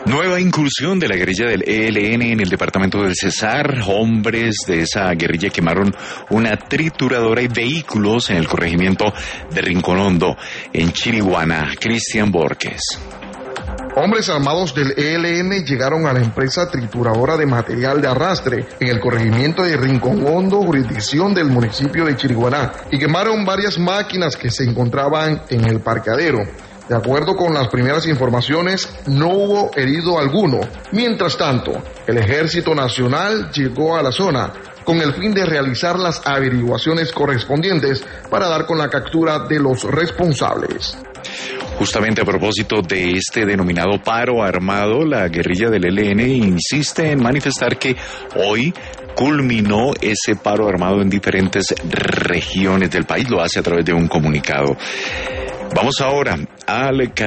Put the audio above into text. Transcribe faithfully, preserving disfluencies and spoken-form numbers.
Nueva incursión de la guerrilla del E L N en el departamento del Cesar. Hombres de esa guerrilla quemaron una trituradora y vehículos en el corregimiento de Rincón Hondo, en Chiriguaná. Cristian Borges. Hombres armados del E L N llegaron a la empresa trituradora de material de arrastre en el corregimiento de Rincón Hondo, jurisdicción del municipio de Chiriguaná, y quemaron varias máquinas que se encontraban en el parqueadero. De acuerdo con las primeras informaciones, no hubo herido alguno. Mientras tanto, el Ejército Nacional llegó a la zona con el fin de realizar las averiguaciones correspondientes para dar con la captura de los responsables. Justamente a propósito de este denominado paro armado, la guerrilla del E L N insiste en manifestar que hoy culminó ese paro armado en diferentes regiones del país. Lo hace a través de un comunicado. Vamos ahora al